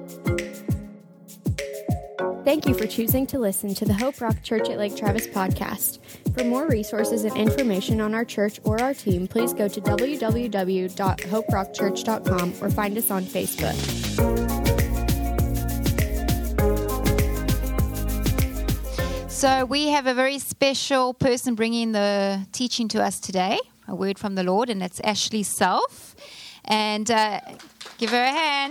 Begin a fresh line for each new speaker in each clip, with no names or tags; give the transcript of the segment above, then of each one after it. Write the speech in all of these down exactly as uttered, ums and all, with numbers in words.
Thank you for choosing to listen to the Hope Rock Church at Lake Travis podcast. For more resources and information on our church or our team, please go to w w w dot hope rock church dot com or find us on Facebook.
So we have a very special person bringing the teaching to us today, a word from the Lord, and it's Ashley Self. And uh, give her a hand.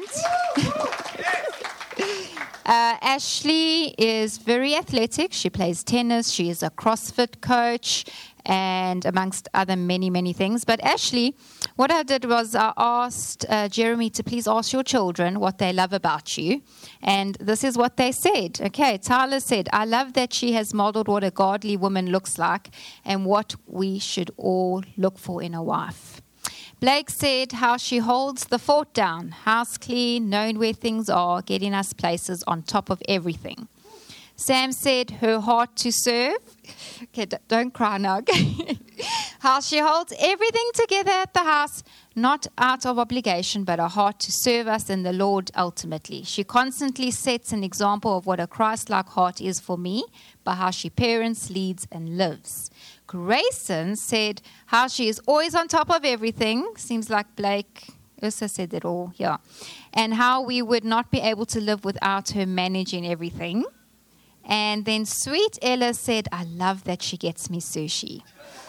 Uh, Ashley is very athletic. She plays tennis. She is a CrossFit coach and amongst other many, many things. But Ashley, what I did was I asked uh, Jeremy to please ask your children what they love about you. And this is what they said. Okay, Tyler said, I love that she has modeled what a godly woman looks like and what we should all look for in a wife. Blake said how she holds the fort down, house clean, knowing where things are, getting us places on top of everything. Sam said her heart to serve. Okay, don't cry now. How she holds everything together at the house, not out of obligation, but a heart to serve us in the Lord ultimately. She constantly sets an example of what a Christ-like heart is for me by how she parents, leads, and lives. Grayson said how she is always on top of everything. Seems like Blake also said that all, yeah. And how we would not be able to live without her managing everything. And then sweet Ella said, I love that she gets me sushi.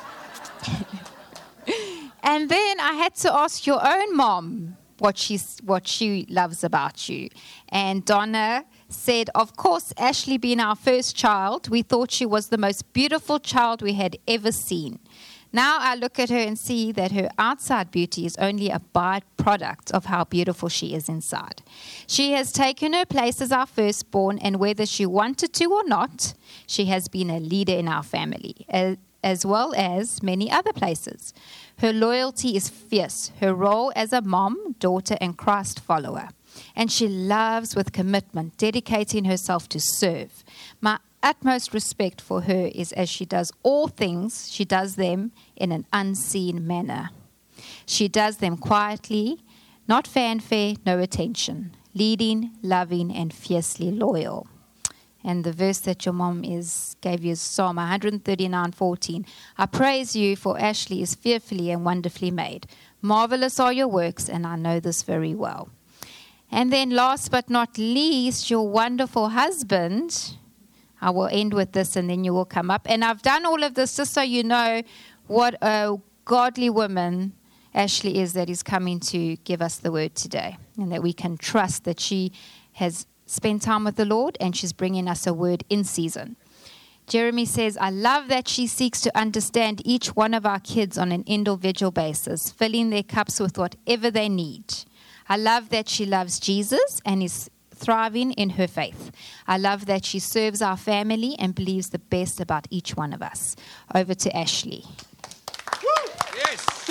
And then I had to ask your own mom what she's what she loves about you. And Donna said, of course, Ashley being our first child, we thought she was the most beautiful child we had ever seen. Now I look at her and see that her outside beauty is only a byproduct of how beautiful she is inside. She has taken her place as our firstborn, and whether she wanted to or not, she has been a leader in our family, as, as well as many other places. Her loyalty is fierce, her role as a mom, daughter, and Christ follower. And she loves with commitment, dedicating herself to serve. My utmost respect for her is as she does all things, she does them in an unseen manner. She does them quietly, not fanfare, no attention, leading, loving, and fiercely loyal. And the verse that your mom is gave you is Psalm one thirty-nine fourteen. I praise you, for Ashley is fearfully and wonderfully made. Marvelous are your works, and I know this very well. And then last but not least, your wonderful husband. I will end with this and then you will come up. And I've done all of this just so you know what a godly woman Ashley is that is coming to give us the word today. And that we can trust that she has spent time with the Lord and she's bringing us a word in season. Jeremy says, I love that she seeks to understand each one of our kids on an individual basis, filling their cups with whatever they need. I love that she loves Jesus and is thriving in her faith. I love that she serves our family and believes the best about each one of us. Over to Ashley.
Woo! Yes.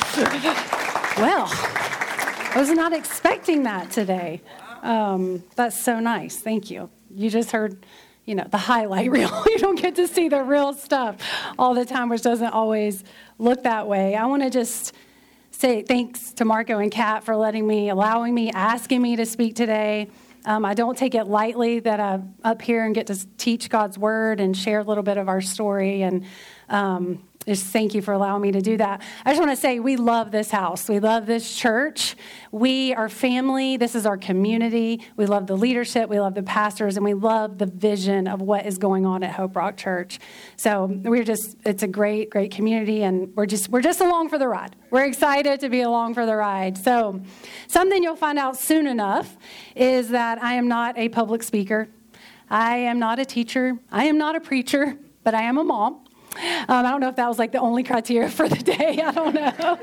Well, I was not expecting that today. Um, that's so nice. Thank you. You just heard, you know, the highlight reel. You don't get to see the real stuff all the time, which doesn't always look that way. I want to just say thanks to Marco and Kat for letting me, allowing me, asking me to speak today. Um, I don't take it lightly that I'm up here and get to teach God's word and share a little bit of our story. And um, just thank you for allowing me to do that. I just want to say we love this house. We love this church. We are family. This is our community. We love the leadership. We love the pastors. And we love the vision of what is going on at Hope Rock Church. So we're just, it's a great, great community. And we're just, we're just along for the ride. We're excited to be along for the ride. So something you'll find out soon enough is that I am not a public speaker. I am not a teacher. I am not a preacher, but I am a mom. Um, I don't know if that was like the only criteria for the day. I don't know.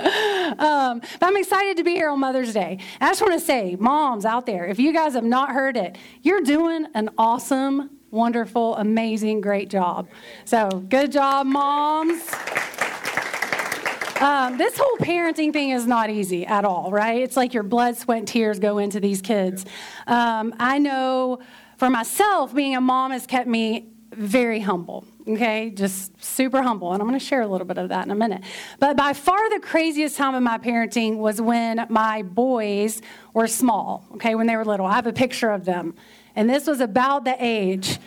um, but I'm excited to be here on Mother's Day. And I just want to say, moms out there, if you guys have not heard it, you're doing an awesome, wonderful, amazing, great job. So good job, moms. Um, this whole parenting thing is not easy at all, right? It's like your blood, sweat, and tears go into these kids. Um, I know for myself, being a mom has kept me very humble, okay? Just super humble. And I'm going to share a little bit of that in a minute. But by far the craziest time of my parenting was when my boys were small, okay, when they were little. I have a picture of them. And this was about the age.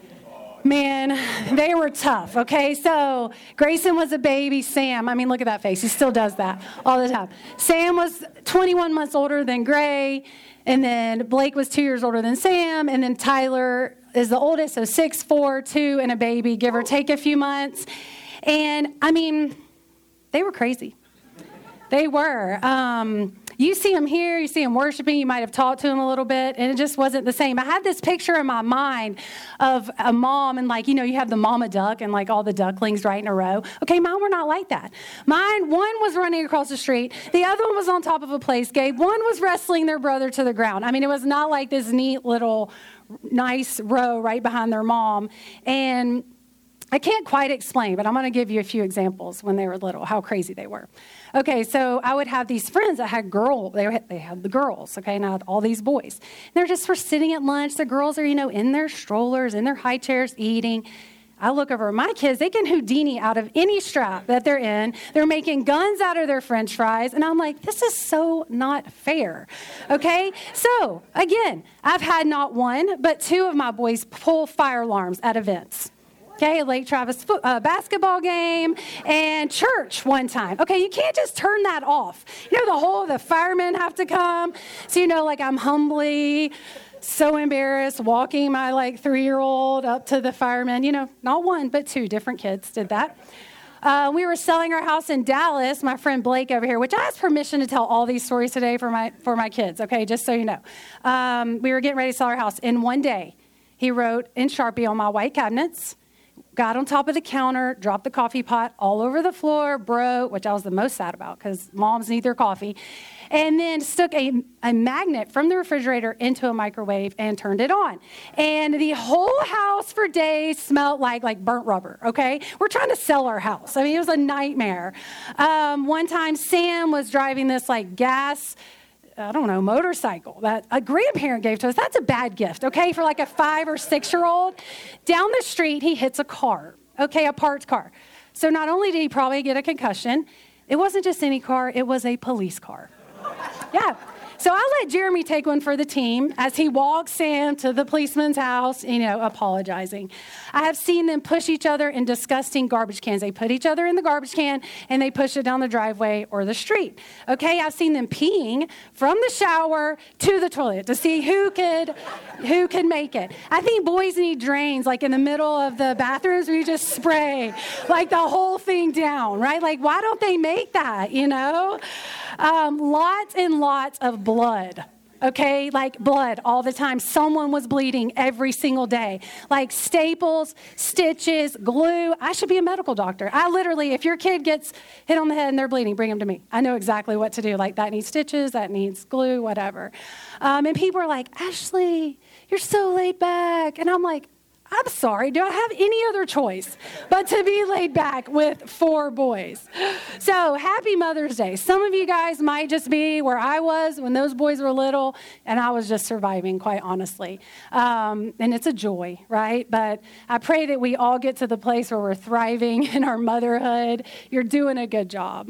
Man, they were tough, okay? So Grayson was a baby. Sam, I mean, look at that face. He still does that all the time. Sam was twenty-one months older than Gray. And then Blake was two years older than Sam. And then Tyler is the oldest, so six, four, two, and a baby, give or take a few months. And, I mean, they were crazy. They were. Um, you see them here, you see them worshiping, you might have talked to them a little bit, and it just wasn't the same. I had this picture in my mind of a mom, and like, you know, you have the mama duck and like all the ducklings right in a row. Okay, mine were not like that. Mine, one was running across the street, the other one was on top of a place gate, one was wrestling their brother to the ground. I mean, it was not like this neat little nice row right behind their mom. And I can't quite explain, but I'm going to give you a few examples when they were little, how crazy they were. Okay, so I would have these friends that had girls. They had, they had the girls, okay, now all these boys. And they're just for sitting at lunch. The girls are, you know, in their strollers, in their high chairs, eating. I look over my kids. They can Houdini out of any strap that they're in. They're making guns out of their French fries. And I'm like, this is so not fair, okay? So, again, I've had not one, but two of my boys pull fire alarms at events. Okay, a Lake Travis foot, uh, basketball game and church one time. Okay, you can't just turn that off. You know, the whole, the firemen have to come. So, you know, like I'm humbly, so embarrassed, walking my like three-year-old up to the firemen. You know, not one, but two different kids did that. Uh, we were selling our house in Dallas, my friend Blake over here, which I asked permission to tell all these stories today for my for my kids, okay, just so you know. Um, we were getting ready to sell our house. In one day, he wrote in Sharpie on my white cabinets, got on top of the counter, dropped the coffee pot all over the floor, broke, which I was the most sad about because moms need their coffee, and then stuck a, a magnet from the refrigerator into a microwave and turned it on. And the whole house for days smelled like, like burnt rubber, okay? We're trying to sell our house. I mean, it was a nightmare. Um, one time, Sam was driving this like gas I don't know, motorcycle that a grandparent gave to us. That's a bad gift, okay, for like a five or six-year-old. Down the street, he hits a car, okay, a parked car. So not only did he probably get a concussion, it wasn't just any car, it was a police car. Yeah. So I let Jeremy take one for the team as he walks Sam to the policeman's house, you know, apologizing. I have seen them push each other in disgusting garbage cans. They put each other in the garbage can and they push it down the driveway or the street. Okay, I've seen them peeing from the shower to the toilet to see who could who could make it. I think boys need drains like in the middle of the bathrooms where you just spray like the whole thing down, right? Like, why don't they make that, you know? Um, lots and lots of blood, okay? Like blood all the time. Someone was bleeding every single day. Like staples, stitches, glue. I should be a medical doctor. I literally, if your kid gets hit on the head and they're bleeding, bring them to me. I know exactly what to do. Like that needs stitches, that needs glue, whatever. Um, and people are like, Ashley, you're so laid back. And I'm like, I'm sorry, do I have any other choice but to be laid back with four boys? So happy Mother's Day. Some of you guys might just be where I was when those boys were little, and I was just surviving, quite honestly. Um, and it's a joy, right? But I pray that we all get to the place where we're thriving in our motherhood. You're doing a good job.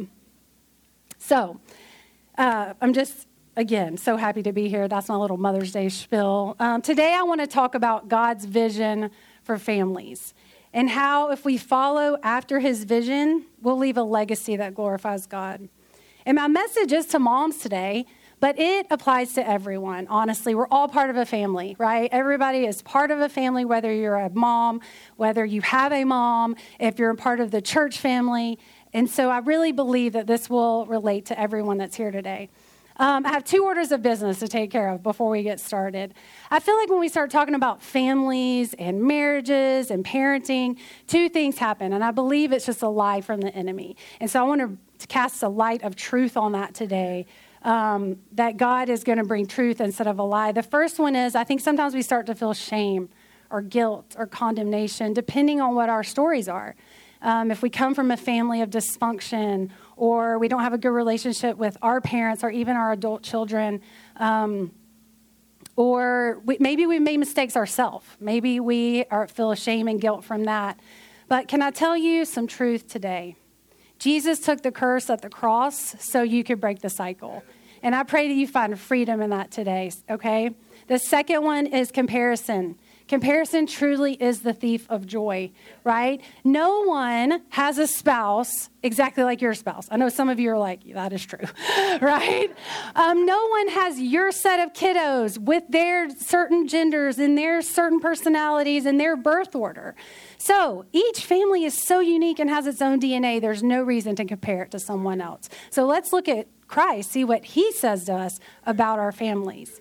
So uh, I'm just... Again, so happy to be here. That's my little Mother's Day spiel. Um, today I want to talk about God's vision for families and how if we follow after his vision, we'll leave a legacy that glorifies God. And my message is to moms today, but it applies to everyone. Honestly, we're all part of a family, right? Everybody is part of a family, whether you're a mom, whether you have a mom, if you're a part of the church family. And so I really believe that this will relate to everyone that's here today. Um, I have two orders of business to take care of before we get started. I feel like when we start talking about families and marriages and parenting, two things happen, and I believe it's just a lie from the enemy. And so I want to cast a light of truth on that today, um, that God is going to bring truth instead of a lie. The first one is I think sometimes we start to feel shame or guilt or condemnation, depending on what our stories are. Um, if we come from a family of dysfunction or we don't have a good relationship with our parents or even our adult children, um, or or we, maybe we made mistakes ourselves. Maybe we are, feel shame and guilt from that. But can I tell you some truth today? Jesus took the curse at the cross so you could break the cycle. And I pray that you find freedom in that today, okay? The second one is comparison. Comparison truly is the thief of joy, right? No one has a spouse exactly like your spouse. I know some of you are like, that is true, right? Um, no one has your set of kiddos with their certain genders and their certain personalities and their birth order. So each family is so unique and has its own D N A. There's no reason to compare it to someone else. So let's look at Christ, see what he says to us about our families.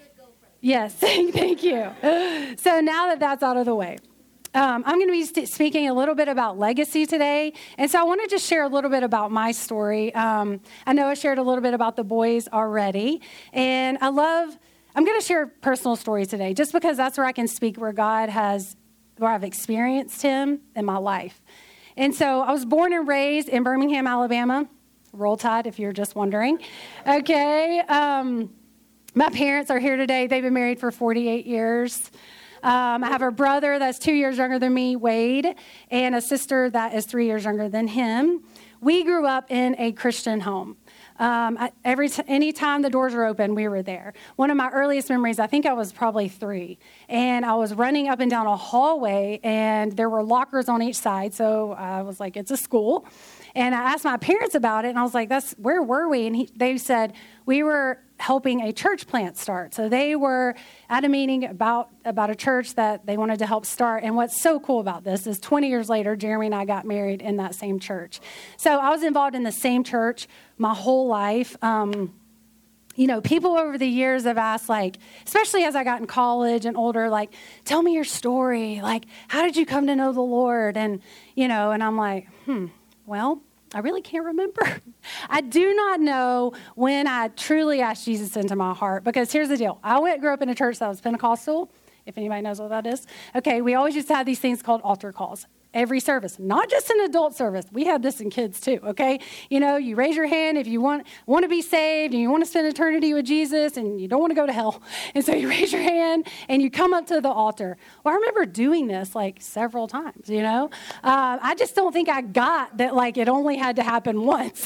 Yes, thank you. So now that that's out of the way, um, I'm going to be st- speaking a little bit about legacy today. And so I want to just share a little bit about my story. Um, I know I shared a little bit about the boys already. And I love, I'm going to share personal stories today just because that's where I can speak where God has, where I've experienced him in my life. And so I was born and raised in Birmingham, Alabama. Roll Tide, if you're just wondering. Okay. Um, My parents are here today. They've been married for forty-eight years. Um, I have a brother that's two years younger than me, Wade, and a sister that is three years younger than him. We grew up in a Christian home. Um, I, every t- any time the doors were open, we were there. One of my earliest memories, I think I was probably three, and I was running up and down a hallway, and there were lockers on each side, so I was like, it's a school. And I asked my parents about it, and I was like, "That's where were we?" And he, they said, we were helping a church plant start. So they were at a meeting about, about a church that they wanted to help start. And what's so cool about this is twenty years later, Jeremy and I got married in that same church. So I was involved in the same church my whole life. Um, you know, people over the years have asked, like, especially as I got in college and older, like, tell me your story. Like, how did you come to know the Lord? And, you know, and I'm like, hmm. Well, I really can't remember. I do not know when I truly asked Jesus into my heart, because here's the deal. I went grew up in a church that was Pentecostal, if anybody knows what that is. Okay, we always used to have these things called altar calls. Every service, not just an adult service. We have this in kids too, okay? You know, you raise your hand if you want, want to be saved and you want to spend eternity with Jesus and you don't want to go to hell. And so you raise your hand and you come up to the altar. Well, I remember doing this like several times, you know? Uh, I just don't think I got that like it only had to happen once.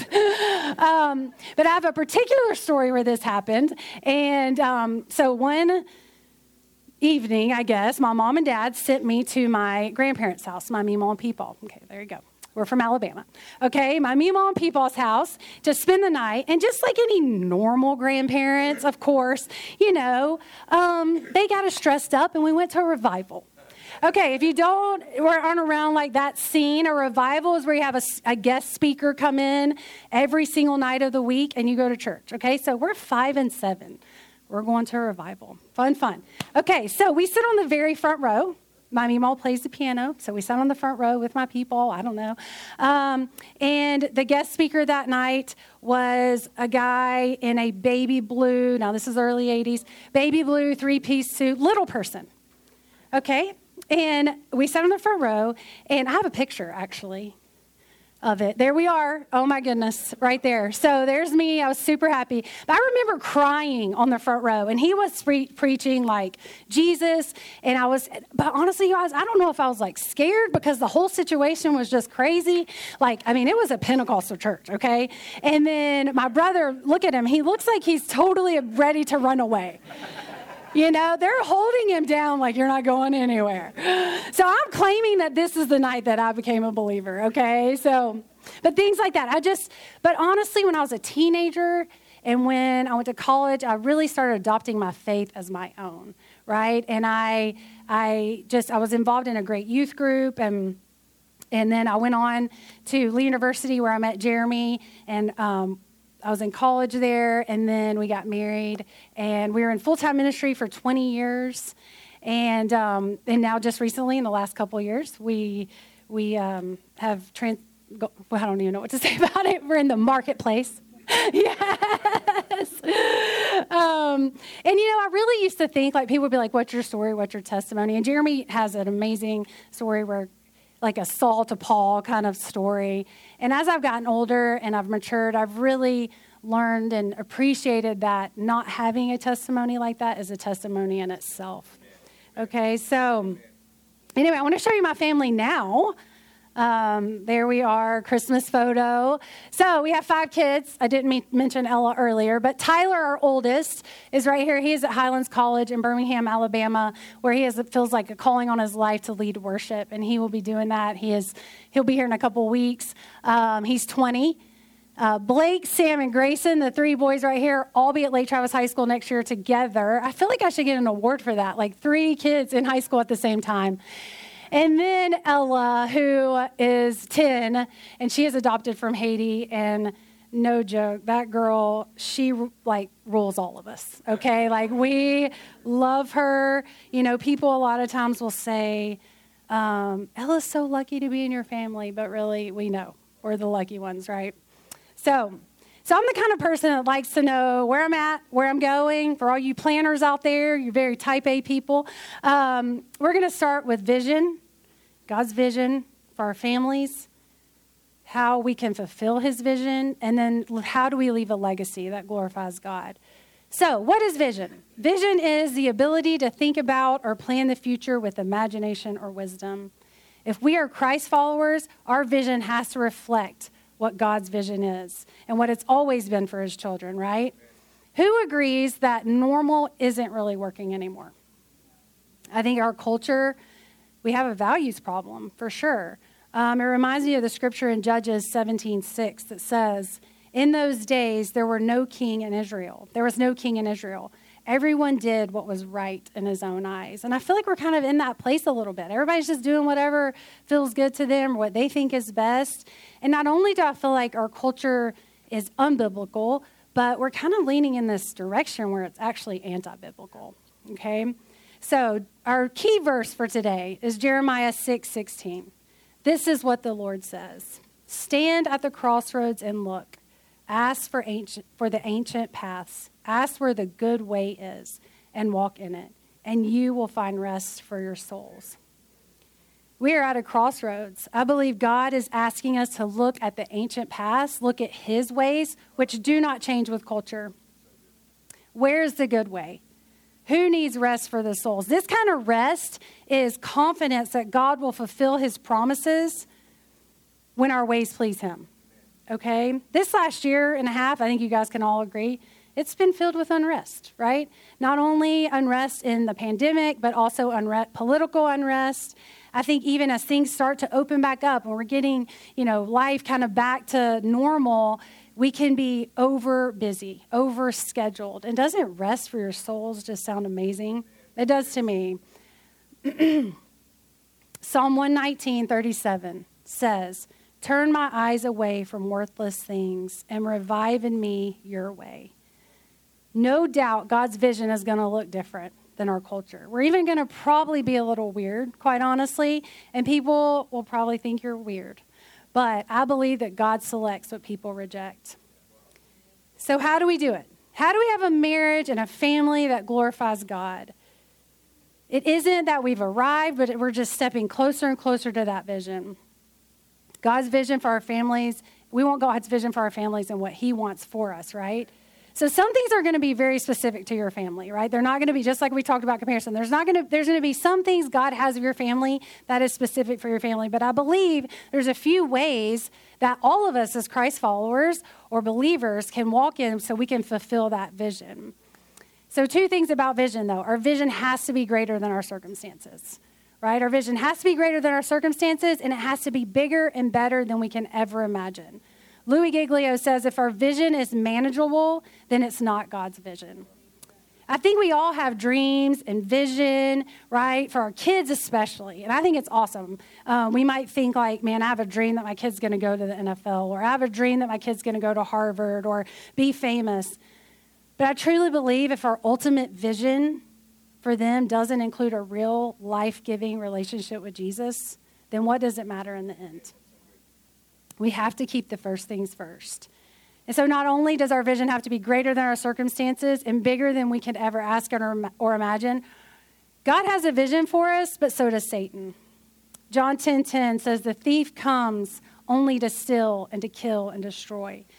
um, but I have a particular story where this happened. And um, so one evening, I guess, my mom and dad sent me to my grandparents' house, my Meemaw and Peepaw. Okay, there you go. We're from Alabama. Okay, my Meemaw and Peepaw's house to spend the night. And just like any normal grandparents, of course, you know, um, they got us dressed up and we went to a revival. Okay, if you don't, or aren't around like that scene, a revival is where you have a, a guest speaker come in every single night of the week and you go to church. Okay, so we're five and seven. We're going to a revival. Fun, fun. Okay, so we sit on the very front row. My Meemaw plays the piano, so we sat on the front row with my people. I don't know. Um, and the guest speaker that night was a guy in a baby blue, now this is early eighties, baby blue three-piece suit, little person. Okay, and we sat on the front row, and I have a picture, actually, of it. There we are. Oh my goodness, right there. So there's me. I was super happy. But I remember crying on the front row, and he was pre- preaching like Jesus. And I was, but honestly, guys, I don't know if I was like scared because the whole situation was just crazy. Like, I mean, it was a Pentecostal church, okay? And then my brother, look at him. He looks like he's totally ready to run away. You know, they're holding him down like you're not going anywhere. So I'm claiming that this is the night that I became a believer, okay? So, but things like that. I just, but honestly, when I was a teenager and when I went to college, I really started adopting my faith as my own, right? And I, I just, I was involved in a great youth group, and and then I went on to Lee University where I met Jeremy, and um, I was in college there, and then we got married, and we were in full-time ministry for twenty years, and um, and now just recently, in the last couple of years, we we um, have trans. Go, well, I don't even know what to say about it. We're in the marketplace. Yes. Um, and you know, I really used to think like people would be like, "What's your story? What's your testimony?" And Jeremy has an amazing story where, like a Saul to Paul kind of story. And as I've gotten older and I've matured, I've really learned and appreciated that not having a testimony like that is a testimony in itself. Okay, so anyway, I want to show you my family now. Um, there we are, Christmas photo. So we have five kids. I didn't me- mention Ella earlier, but Tyler, our oldest, is right here. He is at Highlands College in Birmingham, Alabama, where he has, it feels like a calling on his life to lead worship, and he will be doing that. He is, he'll be here in a couple weeks. Um, he's twenty. Uh, Blake, Sam, and Grayson, the three boys right here, all be at Lake Travis High School next year together. I feel like I should get an award for that, like three kids in high school at the same time. And then Ella, who is ten, and she is adopted from Haiti, and no joke, that girl, she like rules all of us, okay? Like we love her. You know, people a lot of times will say, um, Ella's so lucky to be in your family, but really we know we're the lucky ones, right? So, so I'm the kind of person that likes to know where I'm at, where I'm going. For all you planners out there, you very type A people, um, we're going to start with vision, God's vision for our families, how we can fulfill his vision, and then how do we leave a legacy that glorifies God. So what is vision? Vision is the ability to think about or plan the future with imagination or wisdom. If we are Christ followers, our vision has to reflect what God's vision is and what it's always been for his children, right? Who agrees that normal isn't really working anymore? I think our culture, we have a values problem for sure. Um, it reminds me of the scripture in Judges seventeen six that says, in those days, there were no king in Israel. There was no king in Israel. Everyone did what was right in his own eyes. And I feel like we're kind of in that place a little bit. Everybody's just doing whatever feels good to them or what they think is best. And not only do I feel like our culture is unbiblical, but we're kind of leaning in this direction where it's actually anti-biblical, okay? So our key verse for today is Jeremiah six sixteen. This is what the Lord says. Stand at the crossroads and look. Ask for ancient, for the ancient paths. Ask where the good way is and walk in it, and you will find rest for your souls. We are at a crossroads. I believe God is asking us to look at the ancient past, look at his ways, which do not change with culture. Where's the good way? Who needs rest for the souls? This kind of rest is confidence that God will fulfill his promises when our ways please him. Okay? This last year and a half, I think you guys can all agree, it's been filled with unrest, right? Not only unrest in the pandemic, but also unrest, political unrest. I think even as things start to open back up and we're getting, you know, life kind of back to normal, we can be over busy, over scheduled. And doesn't rest for your souls just sound amazing? It does to me. Psalm one nineteen, thirty-seven says, turn my eyes away from worthless things and revive in me your way. No doubt God's vision is going to look different than our culture. We're even going to probably be a little weird, quite honestly, and people will probably think you're weird. But I believe that God selects what people reject. So how do we do it? How do we have a marriage and a family that glorifies God? It isn't that we've arrived, but we're just stepping closer and closer to that vision. God's vision for our families, we want God's vision for our families and what he wants for us, right? So some things are going to be very specific to your family, right? They're not going to be just like we talked about comparison. There's not going to, there's going to be some things God has of your family that is specific for your family. But I believe there's a few ways that all of us as Christ followers or believers can walk in so we can fulfill that vision. So two things about vision, though. Our vision has to be greater than our circumstances, right? Our vision has to be greater than our circumstances, and it has to be bigger and better than we can ever imagine. Louis Giglio says, if our vision is manageable, then it's not God's vision. I think we all have dreams and vision, right? For our kids especially. And I think it's awesome. Um, we might think like, man, I have a dream that my kid's going to go to the N F L, or I have a dream that my kid's going to go to Harvard or be famous. But I truly believe if our ultimate vision for them doesn't include a real life-giving relationship with Jesus, then what does it matter in the end? We have to keep the first things first. And so not only does our vision have to be greater than our circumstances and bigger than we could ever ask or, or imagine, God has a vision for us, but so does Satan. John ten ten says, the thief comes only to steal and to kill and destroy.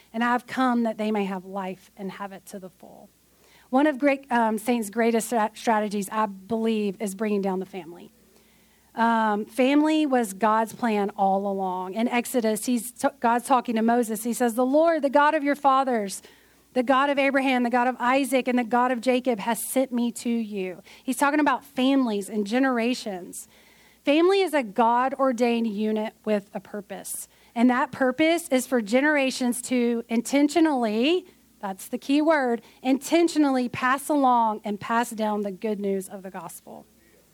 and I've come that they may have life and have it to the full. One of great, um, Satan's greatest strategies, I believe, is bringing down the family. Um, family was God's plan all along. In Exodus, he's t- God's talking to Moses. He says, the Lord, the God of your fathers, the God of Abraham, the God of Isaac, and the God of Jacob has sent me to you. He's talking about families and generations. Family is a God-ordained unit with a purpose. And that purpose is for generations to intentionally, that's the key word, intentionally pass along and pass down the good news of the gospel.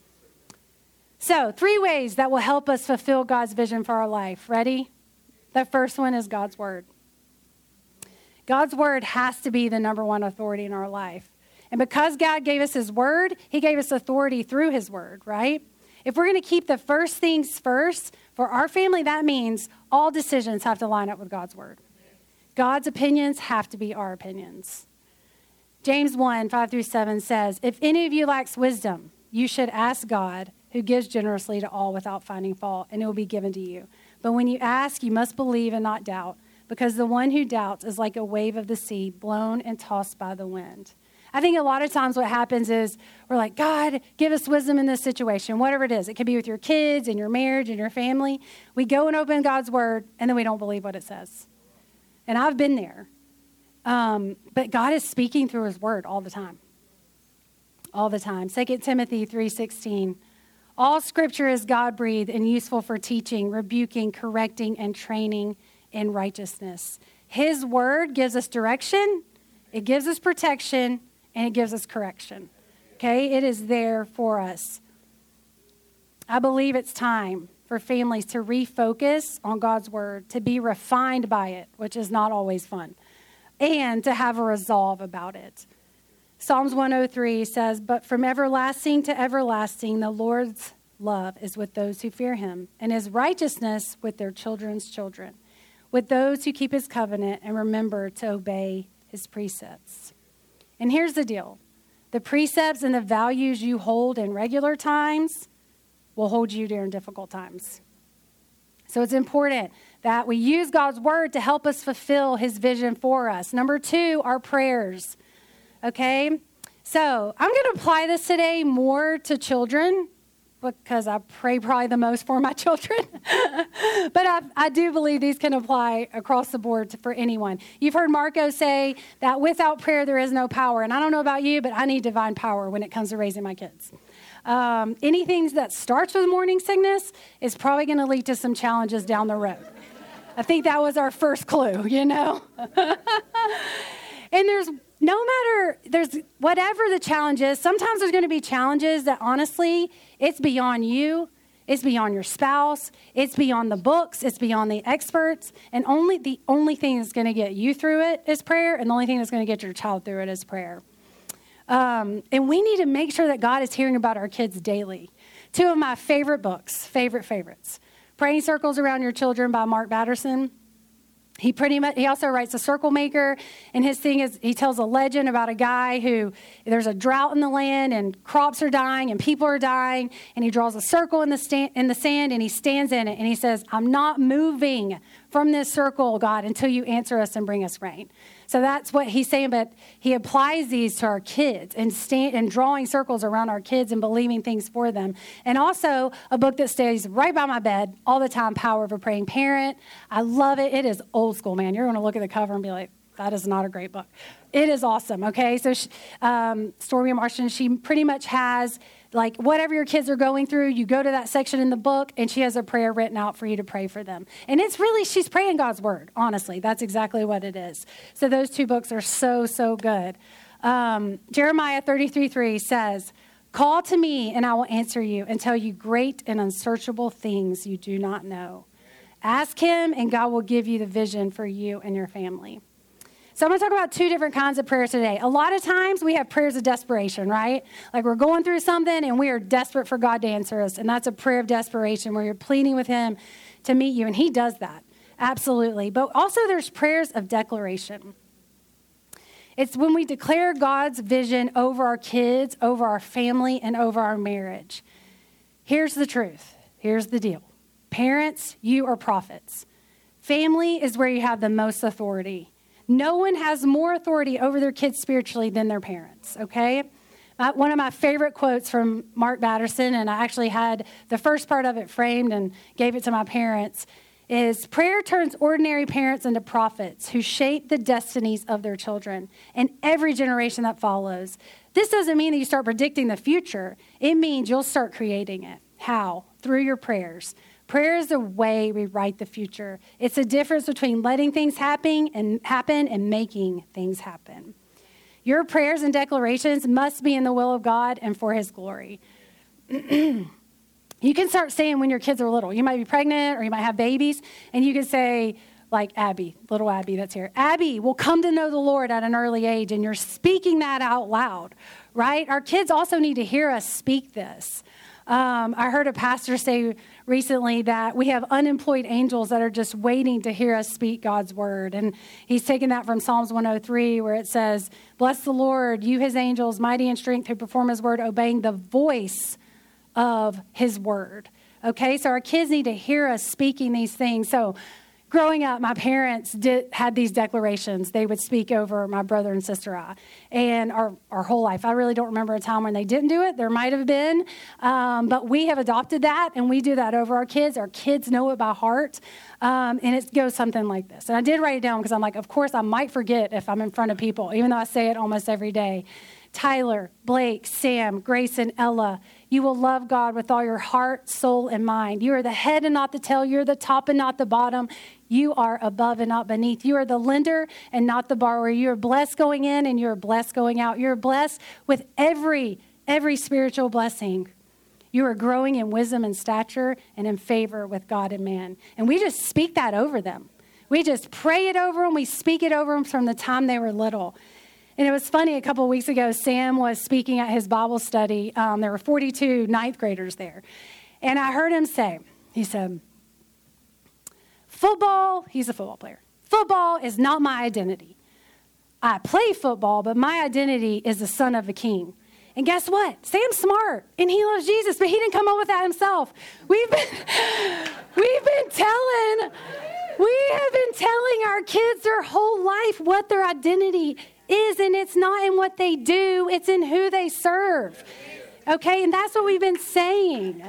So, three ways that will help us fulfill God's vision for our life. Ready? The first one is God's word. God's word has to be the number one authority in our life. And because God gave us his word, he gave us authority through his word, right? If we're going to keep the first things first for our family, that means all decisions have to line up with God's word. God's opinions have to be our opinions. James one, five through seven says, if any of you lacks wisdom, you should ask God, who gives generously to all without finding fault, and it will be given to you. But when you ask, you must believe and not doubt, because the one who doubts is like a wave of the sea, blown and tossed by the wind. I think a lot of times what happens is we're like, God, give us wisdom in this situation, whatever it is. It could be with your kids and your marriage and your family. We go and open God's word, and then we don't believe what it says. And I've been there. Um, but God is speaking through his word all the time. All the time. Second Timothy three sixteen. All scripture is God-breathed and useful for teaching, rebuking, correcting, and training in righteousness. His word gives us direction, it gives us protection, and it gives us correction. Okay? It is there for us. I believe it's time for families to refocus on God's word, to be refined by it, which is not always fun, and to have a resolve about it. Psalms one oh three says, but from everlasting to everlasting, the Lord's love is with those who fear him, and his righteousness with their children's children, with those who keep his covenant and remember to obey his precepts. And here's the deal. The precepts and the values you hold in regular times will hold you during difficult times. So it's important that we use God's word to help us fulfill his vision for us. Number two, our prayers. Okay, so I'm going to apply this today more to children because I pray probably the most for my children. But I, I do believe these can apply across the board to, for anyone. You've heard Marco say that without prayer, there is no power. And I don't know about you, but I need divine power when it comes to raising my kids. Um, anything that starts with morning sickness is probably going to lead to some challenges down the road. I think that was our first clue, you know. And there's no matter, there's whatever the challenge is, sometimes there's going to be challenges that honestly, it's beyond you, it's beyond your spouse, it's beyond the books, it's beyond the experts, and only the only thing that's going to get you through it is prayer, and the only thing that's going to get your child through it is prayer. Um, and we need to make sure that God is hearing about our kids daily. Two of my favorite books, favorite favorites, Praying Circles Around Your Children by Mark Batterson. He pretty much, he also writes A Circle Maker, and his thing is he tells a legend about a guy who, there's a drought in the land and crops are dying and people are dying, and he draws a circle in the stand, in the sand and he stands in it and he says, I'm not moving from this circle, God, until you answer us and bring us rain. So that's what he's saying, but he applies these to our kids and stand and drawing circles around our kids and believing things for them. And also a book that stays right by my bed all the time, Power of a Praying Parent. I love it. It is old school, man. You're going to look at the cover and be like, that is not a great book. It is awesome, okay? So she, um, Stormy Marston, she pretty much has, like, whatever your kids are going through, you go to that section in the book, and she has a prayer written out for you to pray for them. And it's really, she's praying God's word, honestly. That's exactly what it is. So those two books are so, so good. Um, Jeremiah thirty-three three says, call to me, and I will answer you and tell you great and unsearchable things you do not know. Ask him, and God will give you the vision for you and your family. So I'm going to talk about two different kinds of prayers today. A lot of times we have prayers of desperation, right? Like we're going through something and we are desperate for God to answer us. And that's a prayer of desperation where you're pleading with him to meet you. And he does that. Absolutely. But also there's prayers of declaration. It's when we declare God's vision over our kids, over our family, and over our marriage. Here's the truth. Here's the deal. Parents, you are prophets. Family is where you have the most authority. No one has more authority over their kids spiritually than their parents, okay? Uh, one of my favorite quotes from Mark Batterson, and I actually had the first part of it framed and gave it to my parents, is prayer turns ordinary parents into prophets who shape the destinies of their children and every generation that follows. This doesn't mean that you start predicting the future. It means you'll start creating it. How? Through your prayers. Prayer is the way we write the future. It's the difference between letting things happen and happen and making things happen. Your prayers and declarations must be in the will of God and for his glory. You can start saying when your kids are little, you might be pregnant or you might have babies, and you can say, like Abby, little Abby that's here, Abby will come to know the Lord at an early age, and you're speaking that out loud, right? Our kids also need to hear us speak this. Um, I heard a pastor say recently that we have unemployed angels that are just waiting to hear us speak God's word. And he's taken that from Psalms one oh three, where it says, bless the Lord, you his angels, mighty in strength, who perform his word, obeying the voice of his word. Okay, so our kids need to hear us speaking these things. So growing up, my parents did had these declarations they would speak over my brother and sister I, and our, our whole life. I really don't remember a time when they didn't do it. There might have been, um, but we have adopted that, and we do that over our kids. Our kids know it by heart, um, and it goes something like this. And I did write it down because I'm like, of course, I might forget if I'm in front of people, even though I say it almost every day. Tyler, Blake, Sam, Grayson, Ella, you will love God with all your heart, soul, and mind. You are the head and not the tail. You're the top and not the bottom. You are above and not beneath. You are the lender and not the borrower. You are blessed going in and you're blessed going out. You're blessed with every, every spiritual blessing. You are growing in wisdom and stature and in favor with God and man. And we just speak that over them. We just pray it over them. We speak it over them from the time they were little. And it was funny, a couple of weeks ago, Sam was speaking at his Bible study. Um, there were forty-two ninth graders there. And I heard him say, he said, football, he's a football player. Football is not my identity. I play football, but my identity is the son of a king. And guess what? Sam's smart, and he loves Jesus, but he didn't come up with that himself. We've been, we've been telling, we have been telling our kids their whole life what their identity is, and it's not in what they do, it's in who they serve. Okay, and that's what we've been saying.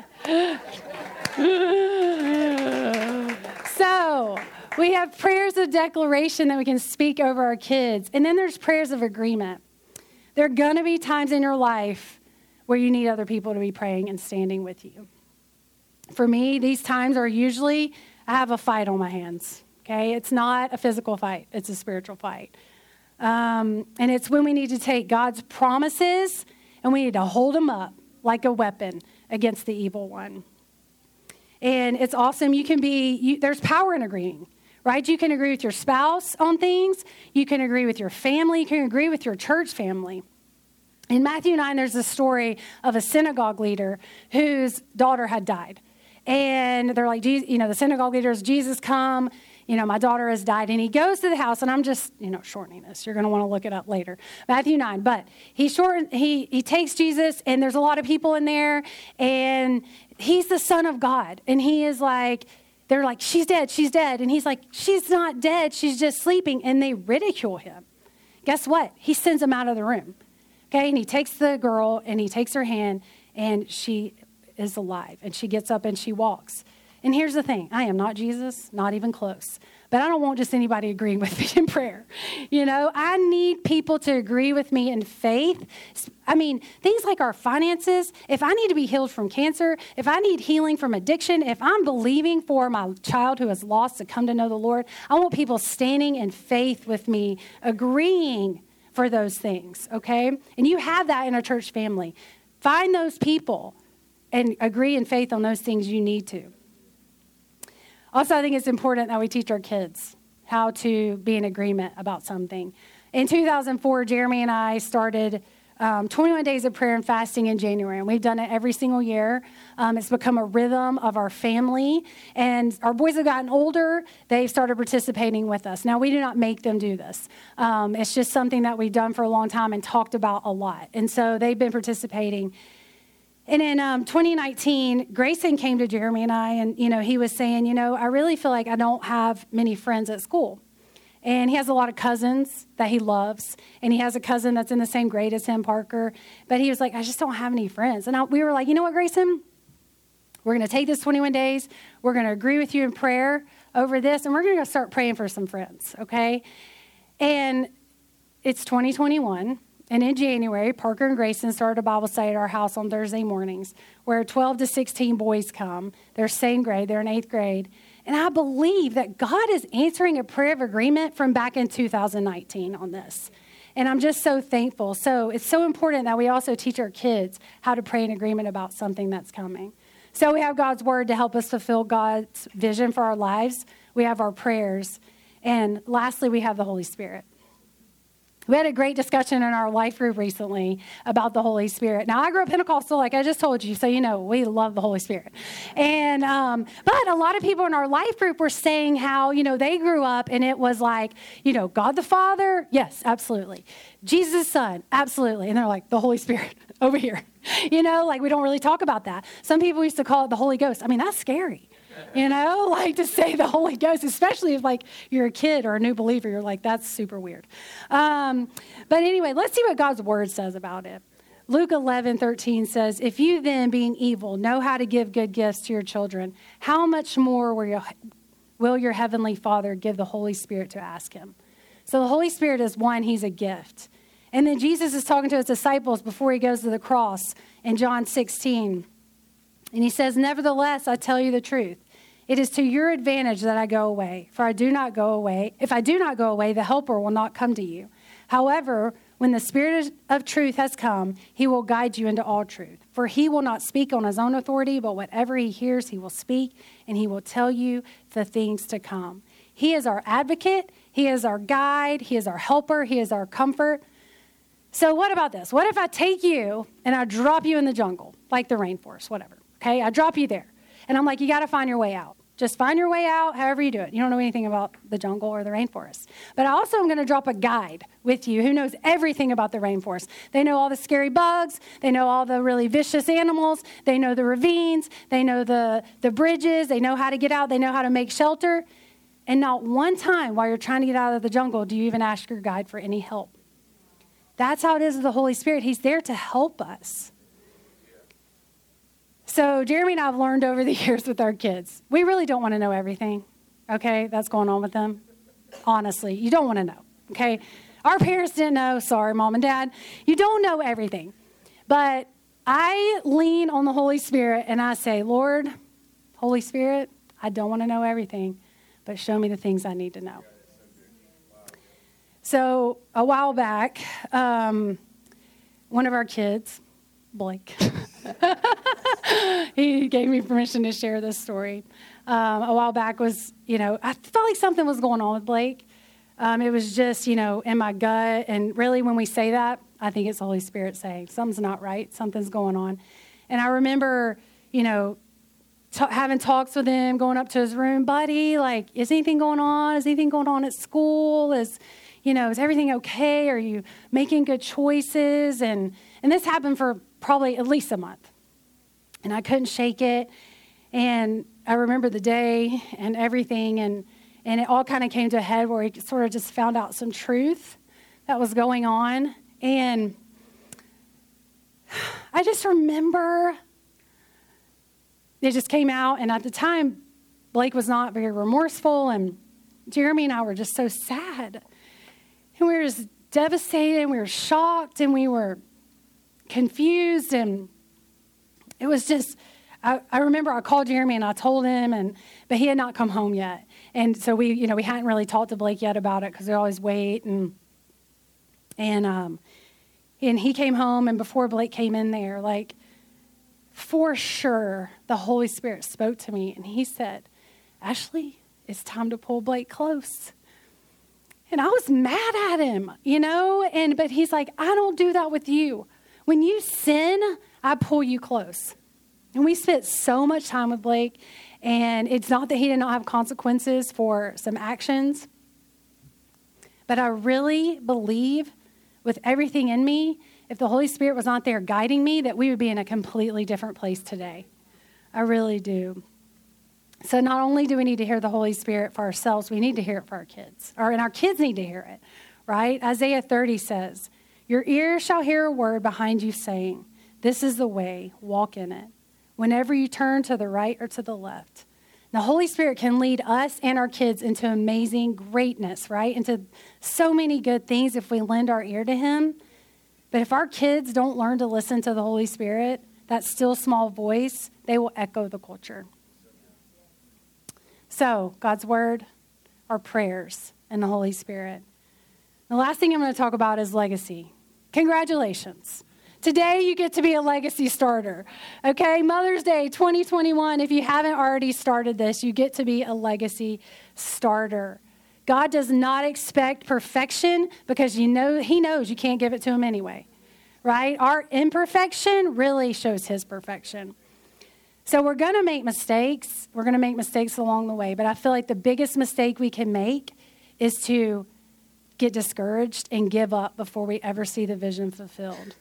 So, we have prayers of declaration that we can speak over our kids, and then there's prayers of agreement. There are going to be times in your life where you need other people to be praying and standing with you. For me, these times are usually, I have a fight on my hands. Okay, it's not a physical fight, it's a spiritual fight. Um, and it's when we need to take God's promises and we need to hold them up like a weapon against the evil one. And it's awesome. You can be, you, there's power in agreeing, right? You can agree with your spouse on things. You can agree with your family. You can agree with your church family. In Matthew nine, there's a story of a synagogue leader whose daughter had died. And they're like, you know, the synagogue leaders, Jesus, come. You know, my daughter has died. And he goes to the house, and I'm just, you know, shortening this. You're going to want to look it up later. Matthew nine. But he short, he he takes Jesus, and there's a lot of people in there, and he's the Son of God. And he is like, they're like, she's dead, she's dead. And he's like, she's not dead, she's just sleeping. And they ridicule him. Guess what? He sends them out of the room. Okay, and he takes the girl, and he takes her hand, and she is alive. And she gets up, and she walks. And here's the thing. I am not Jesus, not even close. But I don't want just anybody agreeing with me in prayer. You know, I need people to agree with me in faith. I mean, things like our finances. If I need to be healed from cancer, if I need healing from addiction, if I'm believing for my child who is lost to come to know the Lord, I want people standing in faith with me, agreeing for those things, okay? And you have that in a church family. Find those people and agree in faith on those things you need to. Also, I think it's important that we teach our kids how to be in agreement about something. In two thousand four, Jeremy and I started um, twenty-one days of prayer and fasting in January, and we've done it every single year. Um, it's become a rhythm of our family, and our boys have gotten older. They've started participating with us. Now, we do not make them do this. Um, it's just something that we've done for a long time and talked about a lot, and so they've been participating. And in um, twenty nineteen, Grayson came to Jeremy and I, and, you know, he was saying, you know, I really feel like I don't have many friends at school. And he has a lot of cousins that he loves. And he has a cousin that's in the same grade as him, Parker. But he was like, I just don't have any friends. And I, we were like, you know what, Grayson? We're going to take this twenty-one days. We're going to agree with you in prayer over this. And we're going to start praying for some friends, okay? And it's twenty twenty-one. And in January, Parker and Grayson started a Bible study at our house on Thursday mornings where twelve to sixteen boys come. They're same grade. They're in eighth grade. And I believe that God is answering a prayer of agreement from back in two thousand nineteen on this. And I'm just so thankful. So it's so important that we also teach our kids how to pray in agreement about something that's coming. So we have God's word to help us fulfill God's vision for our lives. We have our prayers. And lastly, we have the Holy Spirit. We had a great discussion in our life group recently about the Holy Spirit. Now, I grew up Pentecostal, like I just told you, so you know, we love the Holy Spirit. And, um, but a lot of people in our life group were saying how, you know, they grew up and it was like, you know, God the Father, yes, absolutely. Jesus' Son, absolutely. And they're like, the Holy Spirit over here. You know, like we don't really talk about that. Some people used to call it the Holy Ghost. I mean, that's scary. You know, like to say the Holy Ghost, especially if like you're a kid or a new believer, you're like, that's super weird. Um, but anyway, let's see what God's word says about it. Luke eleven thirteen says, if you then, being evil, know how to give good gifts to your children, how much more will your, will your heavenly Father give the Holy Spirit to ask him? So the Holy Spirit is one, he's a gift. And then Jesus is talking to his disciples before he goes to the cross in John sixteen. And he says, nevertheless, I tell you the truth. It is to your advantage that I go away. For I do not go away. If I do not go away, the Helper will not come to you. However, when the Spirit of truth has come, he will guide you into all truth. For he will not speak on his own authority, but whatever he hears, he will speak, and he will tell you the things to come. He is our advocate. He is our guide. He is our helper. He is our comfort. So what about this? What if I take you and I drop you in the jungle, like the rainforest, whatever? Okay, I drop you there. And I'm like, you got to find your way out. Just find your way out, however you do it. You don't know anything about the jungle or the rainforest. But I also am going to drop a guide with you who knows everything about the rainforest. They know all the scary bugs. They know all the really vicious animals. They know the ravines. They know the, the bridges. They know how to get out. They know how to make shelter. And not one time while you're trying to get out of the jungle do you even ask your guide for any help. That's how it is with the Holy Spirit. He's there to help us. So Jeremy and I have learned over the years with our kids, we really don't want to know everything, okay, that's going on with them. Honestly, you don't want to know, okay? Our parents didn't know. Sorry, Mom and Dad. You don't know everything. But I lean on the Holy Spirit and I say, Lord, Holy Spirit, I don't want to know everything, but show me the things I need to know. So a while back, um, one of our kids, Blake, he gave me permission to share this story. Um, a while back was, you know, I felt like something was going on with Blake. Um, it was just, you know, in my gut. And really when we say that, I think it's the Holy Spirit saying something's not right. Something's going on. And I remember, you know, t- having talks with him, going up to his room, buddy, like, is anything going on? Is anything going on at school? Is, you know, is everything okay? Are you making good choices? And, and this happened for probably at least a month. And I couldn't shake it. And I remember the day and everything. And, and it all kind of came to a head where he sort of just found out some truth that was going on. And I just remember it just came out. And at the time, Blake was not very remorseful. And Jeremy and I were just so sad. And we were just devastated. And we were shocked. And we were confused. And it was just, I, I remember I called Jeremy and I told him, and but he had not come home yet. And so we, you know, we hadn't really talked to Blake yet about it because we always wait. And and um, and he came home, and before Blake came in there, like, for sure, the Holy Spirit spoke to me, and he said, Ashley, it's time to pull Blake close. And I was mad at him, you know, and but he's like, I don't do that with you. When you sin, I pull you close. And we spent so much time with Blake, and it's not that he did not have consequences for some actions, but I really believe with everything in me, if the Holy Spirit was not there guiding me, that we would be in a completely different place today. I really do. So not only do we need to hear the Holy Spirit for ourselves, we need to hear it for our kids. Or, and our kids need to hear it, right? Isaiah thirty says, your ears shall hear a word behind you saying, this is the way, walk in it. Whenever you turn to the right or to the left. The Holy Spirit can lead us and our kids into amazing greatness, right? Into so many good things if we lend our ear to him. But if our kids don't learn to listen to the Holy Spirit, that still small voice, they will echo the culture. So, God's word, our prayers, and the Holy Spirit. The last thing I'm going to talk about is legacy. Congratulations. Today, you get to be a legacy starter. Okay, Mother's Day twenty twenty-one, if you haven't already started this, you get to be a legacy starter. God does not expect perfection because you know he knows you can't give it to him anyway, right? Our imperfection really shows his perfection. So we're going to make mistakes. We're going to make mistakes along the way, but I feel like the biggest mistake we can make is to get discouraged and give up before we ever see the vision fulfilled.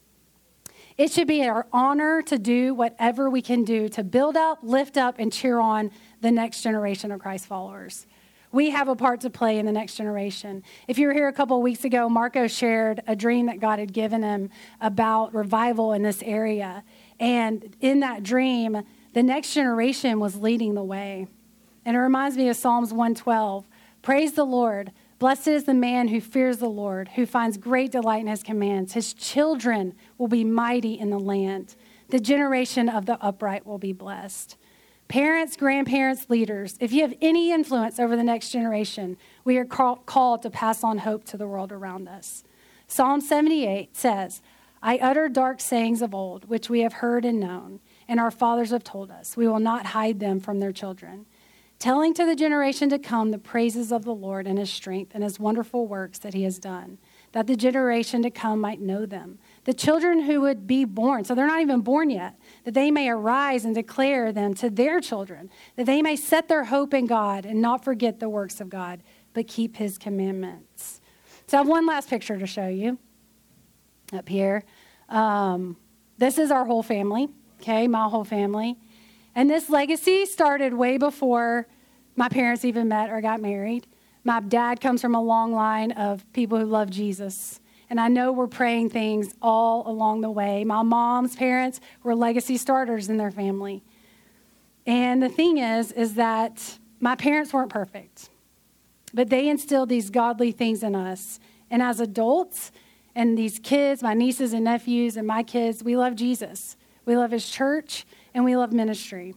It should be our honor to do whatever we can do to build up, lift up, and cheer on the next generation of Christ followers. We have a part to play in the next generation. If you were here a couple of weeks ago, Marco shared a dream that God had given him about revival in this area. And in that dream, the next generation was leading the way. And it reminds me of Psalms one twelve. Praise the Lord. Blessed is the man who fears the Lord, who finds great delight in his commands. His children will be mighty in the land. The generation of the upright will be blessed. Parents, grandparents, leaders, if you have any influence over the next generation, we are call, called to pass on hope to the world around us. Psalm seventy-eight says, I utter dark sayings of old, which we have heard and known, and our fathers have told us. We will not hide them from their children. Telling to the generation to come the praises of the Lord and his strength and his wonderful works that he has done, that the generation to come might know them. The children who would be born, so they're not even born yet, that they may arise and declare them to their children, that they may set their hope in God and not forget the works of God, but keep his commandments. So I have one last picture to show you up here. Um, this is our whole family, okay, my whole family. And this legacy started way before my parents even met or got married. My dad comes from a long line of people who love Jesus. And I know we're praying things all along the way. My mom's parents were legacy starters in their family. And the thing is, is that my parents weren't perfect. But they instilled these godly things in us. And as adults, and these kids, my nieces and nephews and my kids, we love Jesus. We love his church. And we love ministry.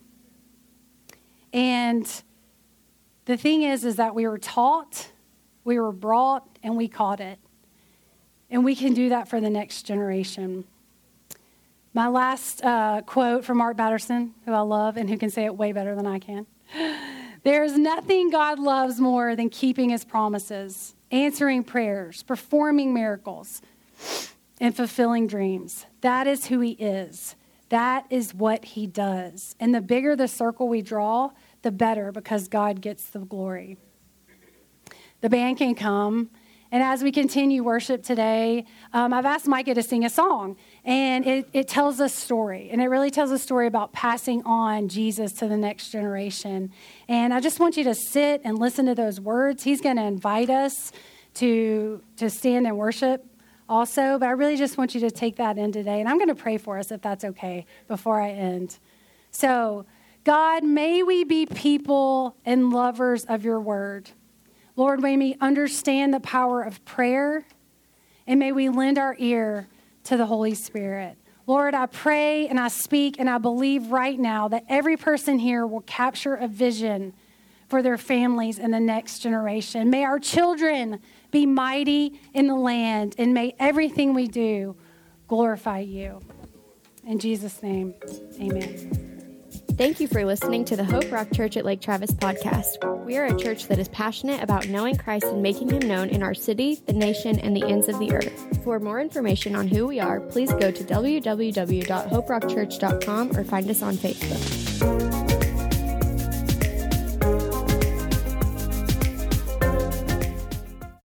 And the thing is, is that we were taught, we were brought, and we caught it. And we can do that for the next generation. My last uh, quote from Mark Batterson, who I love and who can say it way better than I can. There is nothing God loves more than keeping his promises, answering prayers, performing miracles, and fulfilling dreams. That is who he is. That is what he does. And the bigger the circle we draw, the better, because God gets the glory. The band can come. And as we continue worship today, um, I've asked Micah to sing a song. And it, it tells a story. And it really tells a story about passing on Jesus to the next generation. And I just want you to sit and listen to those words. He's going to invite us to, to stand and worship also, but I really just want you to take that in today. And I'm going to pray for us, if that's okay, before I end. So, God, may we be people and lovers of your word. Lord, may we understand the power of prayer, and may we lend our ear to the Holy Spirit. Lord, I pray and I speak and I believe right now that every person here will capture a vision for their families and the next generation. May our children be mighty in the land, and may everything we do glorify you. In Jesus' name, amen.
Thank you for listening to the Hope Rock Church at Lake Travis podcast. We are a church that is passionate about knowing Christ and making him known in our city, the nation, and the ends of the earth. For more information on who we are, please go to w w w dot hope rock church dot com or find us on Facebook.